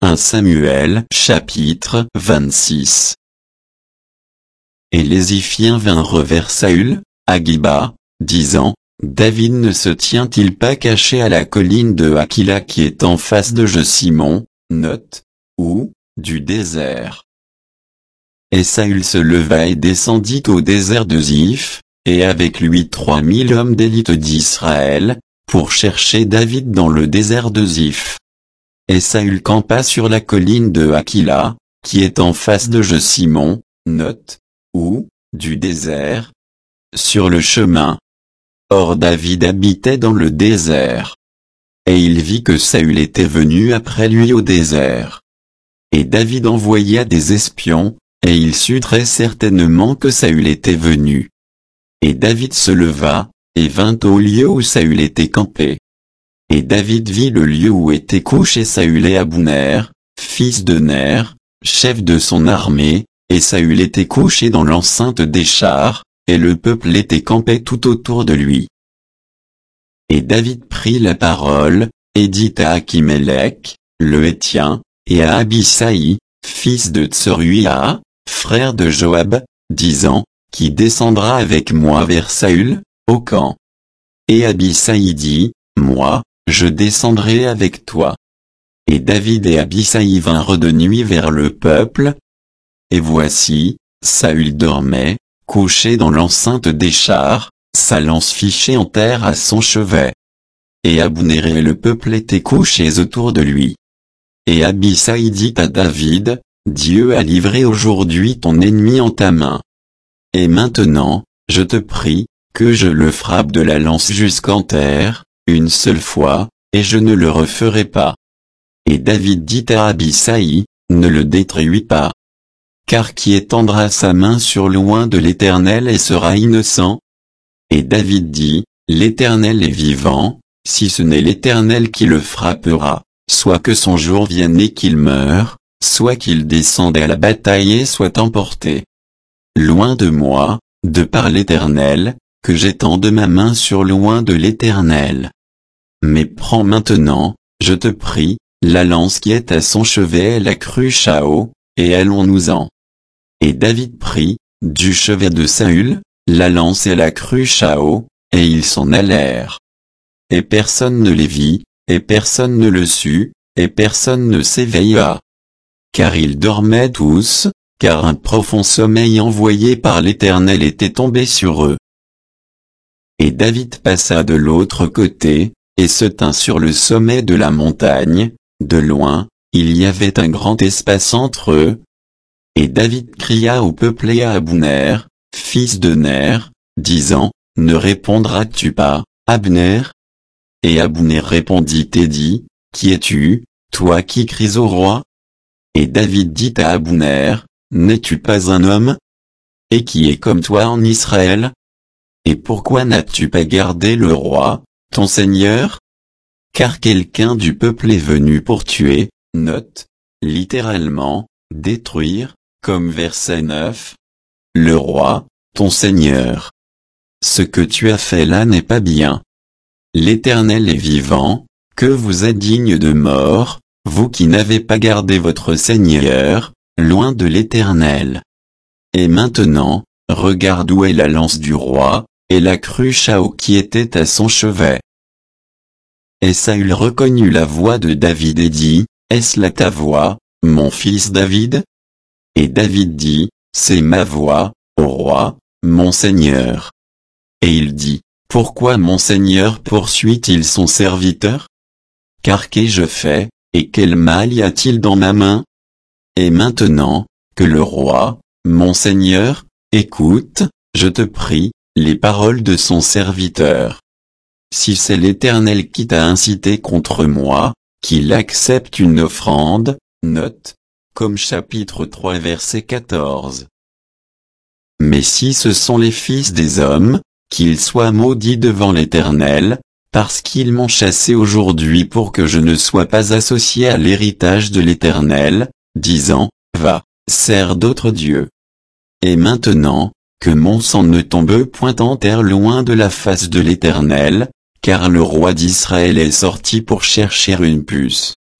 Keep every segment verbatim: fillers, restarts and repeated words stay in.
un Samuel chapitre vingt-six. Et les Iphiens vinrent vers Saül, à Giba, disant, David ne se tient-il pas caché à la colline de Hakila qui est en face de Jessimon, note, ou, du désert. Et Saül se leva et descendit au désert de Ziph, et avec lui trois mille hommes d'élite d'Israël, pour chercher David dans le désert de Ziph. Et Saül campa sur la colline de Hakila, qui est en face de Jessimon, note, ou, du désert, sur le chemin. Or David habitait dans le désert. Et il vit que Saül était venu après lui au désert. Et David envoya des espions, et il sut très certainement que Saül était venu. Et David se leva, et vint au lieu où Saül était campé. Et David vit le lieu où était couché Saül et Abner, fils de Ner, chef de son armée, et Saül était couché dans l'enceinte des chars, et le peuple était campé tout autour de lui. Et David prit la parole, et dit à Achimélec, le Héthien, et à Abissaï, fils de Tseruia, frère de Joab, disant, qui descendra avec moi vers Saül, au camp. Et Abissaï dit, moi, je descendrai avec toi. Et David et Abissaï vinrent de nuit vers le peuple. Et voici, Saül dormait, couché dans l'enceinte des chars, sa lance fichée en terre à son chevet. Et Abner et le peuple étaient couchés autour de lui. Et Abissaï dit à David, Dieu a livré aujourd'hui ton ennemi en ta main. Et maintenant, je te prie, que je le frappe de la lance jusqu'en terre, une seule fois, et je ne le referai pas. Et David dit à Abissaï, ne le détruis pas. Car qui étendra sa main sur l'oint de l'Éternel et sera innocent? Et David dit, l'Éternel est vivant, si ce n'est l'Éternel qui le frappera, soit que son jour vienne et qu'il meure, soit qu'il descende à la bataille et soit emporté. Loin de moi, de par l'Éternel, que j'étende ma main sur l'oint de l'Éternel. Mais prends maintenant, je te prie, la lance qui est à son chevet et la cruche à eau, et allons-nous-en. Et David prit, du chevet de Saül, la lance et la cruche à eau, et ils s'en allèrent. Et personne ne les vit, et personne ne le sut, et personne ne s'éveilla. Car ils dormaient tous, car un profond sommeil envoyé par l'Éternel était tombé sur eux. Et David passa de l'autre côté, et se tint sur le sommet de la montagne, de loin, il y avait un grand espace entre eux. Et David cria au peuple et à Abner, fils de Ner, disant, ne répondras-tu pas, Abner? Et Abner répondit et dit, qui es-tu, toi qui cries au roi? Et David dit à Abner, n'es-tu pas un homme? Et qui est comme toi en Israël? Et pourquoi n'as-tu pas gardé le roi, ton seigneur? Car quelqu'un du peuple est venu pour tuer, note, littéralement, détruire, comme verset neuf. Le roi, ton seigneur. Ce que tu as fait là n'est pas bien. L'Éternel est vivant, que vous êtes digne de mort, vous qui n'avez pas gardé votre Seigneur, loin de l'Éternel. Et maintenant, regarde où est la lance du roi, et la cruche à eau qui était à son chevet. Et Saül reconnut la voix de David et dit, est-ce là ta voix, mon fils David? Et David dit, c'est ma voix, ô roi, mon Seigneur. Et il dit, pourquoi mon Seigneur poursuit-il son serviteur? Car qu'ai-je fait, et quel mal y a-t-il dans ma main? Et maintenant, que le roi, mon Seigneur, écoute, je te prie, les paroles de son serviteur. Si c'est l'Éternel qui t'a incité contre moi, qu'il accepte une offrande, note, comme chapitre trois verset quatorze. Mais si ce sont les fils des hommes, qu'ils soient maudits devant l'Éternel, parce qu'ils m'ont chassé aujourd'hui pour que je ne sois pas associé à l'héritage de l'Éternel, disant, va, sers d'autres dieux. Et maintenant, que mon sang ne tombe point en terre loin de la face de l'Éternel, car le roi d'Israël est sorti pour chercher une puce,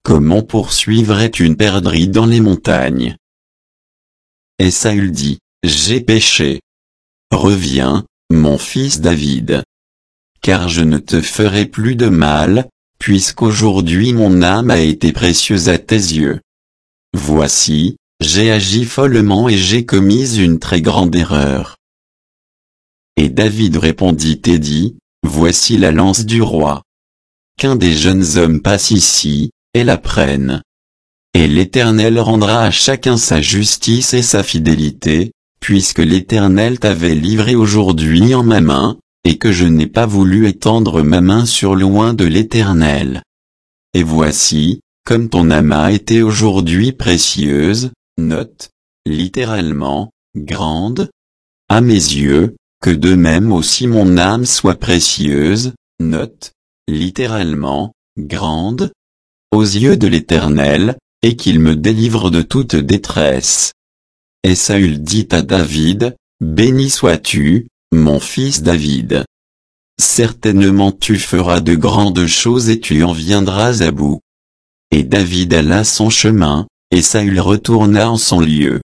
comment poursuivrais-tu une perdrix dans les montagnes? Et Saül dit, j'ai péché. Reviens, mon fils David. Car je ne te ferai plus de mal, puisqu'aujourd'hui mon âme a été précieuse à tes yeux. Voici, j'ai agi follement et j'ai commis une très grande erreur. Et David répondit et dit, voici la lance du roi. Qu'un des jeunes hommes passe ici, et la prenne. Et l'Éternel rendra à chacun sa justice et sa fidélité, puisque l'Éternel t'avait livré aujourd'hui en ma main, et que je n'ai pas voulu étendre ma main sur loin de l'Éternel. Et voici, comme ton âme a été aujourd'hui précieuse, note, littéralement, grande, à mes yeux, que de même aussi mon âme soit précieuse, note, littéralement, grande, aux yeux de l'Éternel, et qu'il me délivre de toute détresse. Et Saül dit à David, béni sois-tu, mon fils David. Certainement tu feras de grandes choses et tu en viendras à bout. Et David alla son chemin, et Saül retourna en son lieu.